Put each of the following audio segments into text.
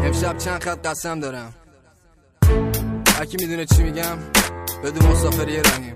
امشب چند خط قسم دارم، هرکی میدونه چی میگم بدون مسافر یه راهیم.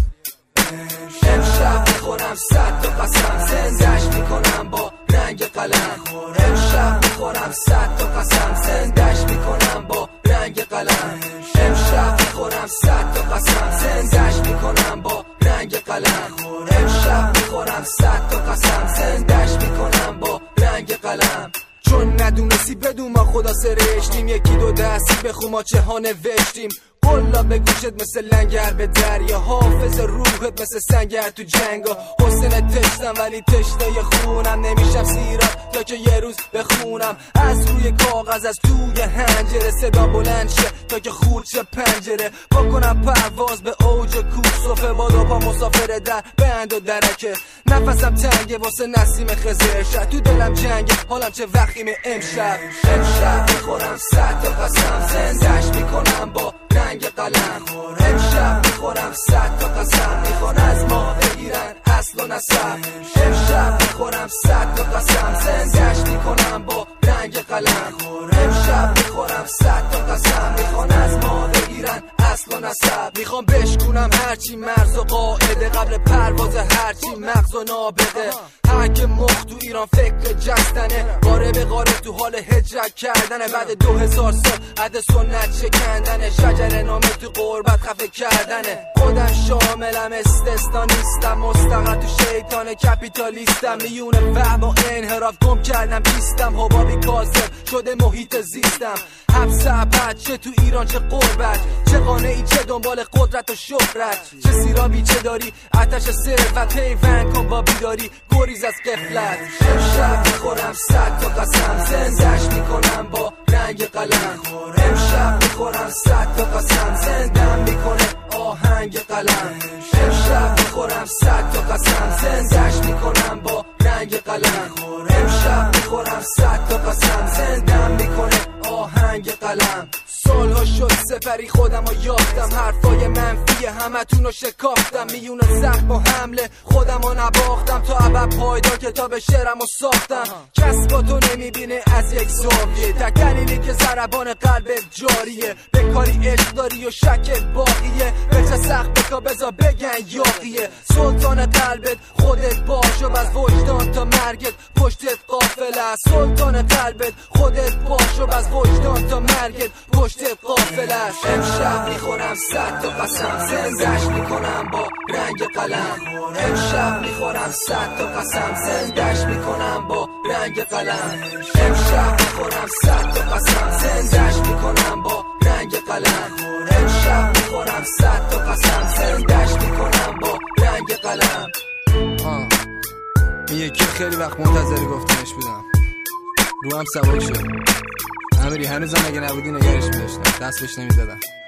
امشب میخورم 100 تا قسم، زندش میکنم با رنگ قلم. امشب میخورم 100 تا قسم، زندش میکنم با رنگ قلم. امشب میخورم 100 تا قسم، زندش میکنم با رنگ قلم. امشب میخورم 100 تا قسم، زندش میکنم با رنگ قلم. چون ندونستی بدون ما خدا سرشتیم، یکی دو دستی بخون ما چه ها نوشتیم. قلا به گوشت مثل لنگر به دریا، حافظ روحت مثل سنگر تو جنگا. حسن تشتم ولی تشتای خونم، نمیشم سیراب تا که یه روز بخونم. از روی کاغذ از توی حنجره صدا بلند شه تا که خورد شه پنجره. بکنم پرواز به اوج کوه، صفه بادا پا مسافر در بند و درکه. نفسم تنگه واسه نسیم خزر، شد تو دلم جنگه حالم چه وخیمه امشب. امشب میخورم 100 تا قسم، زندش میکنم با رنگ قلم. امشب میخورم 100 تا قسم، میخوان از ما بگیرن اصل و نسب. امشب میخورم 100 تا قسم، زندش میکنم با رنگ قلم. امشب میخورم 100 تا قسم، میخوان از ما بگیرن اصل و نسب. میخوام بشکنم هرچی مرز و قاعده، قبل پرواز هرچی مغز و نابغه. هر که مخ تو ایران فکر جستنه، قاره به قاره تو حال هجرت کردنه. بعد 2000 سال عد سنت شکندنه، شجر نامه تو قربت خفه کردنه. خودم شاملم استثنا نیستم، مستقر تو شیطان کپیتالیستم. میون وهم و انحراف گم کردم پیستم، حبابی کاذب شده محیط زیستم. حبس ابد چه تو ایران چه قربت، چه قانعی چه دنبال قدرت و شهرت. چه سیرابی چه داری آتش ثروت، پیوند کن با بیداری گریز از غفلت. امشب میخورم 100 تا قسم، زندش میکنم با رنگ قلم. امشب میخورم 100 تا قسم، زندم میکنه آهنگ قلم. امشب میخورم 100 تا قسم، زندش میکنم با رنگ قلم. امشب میخورم 100 تا قسم، زندم میکنه آهنگ قلم. سالها شد سپری خودم و یافتم، حرفای منفی همتون رو شکافتم. میونه زخم و حمله خودم رو نباختم، تا ابد پایدار کتاب شعرم رو ساختم. کس با تو نمیبینه از یک زاویه، تک دلیلی که ضربان قلبت جاریه. به کاری عشق داری و شکت باقیه، به چه سخت بکا بزا بگن یاقیه. سلطان قلبت خودت باش و بز وجدان تا مرگت پشتت قافله. سلطان قلبت خودت باش و بز وجدان تا مرگت پشتت قافله. امشب میخورم 100 تا قسم، زندش میکنم با رنگ قلم. امشب میخورم 100 تا قسم، زندش میکنم با رنگ قلم. امشب میخورم 100 تا قسم، زندش میکنم با رنگ قلم. امشب میخورم 100 تا قسم، زندش میکنم با رنگ قلم. این یکی خیلی وقت منتظر گفتنش بودم، رو هم سبک شد. امیری هنوزم اگه نبودی نگرش میداشتم، دست بهش نمیزدم.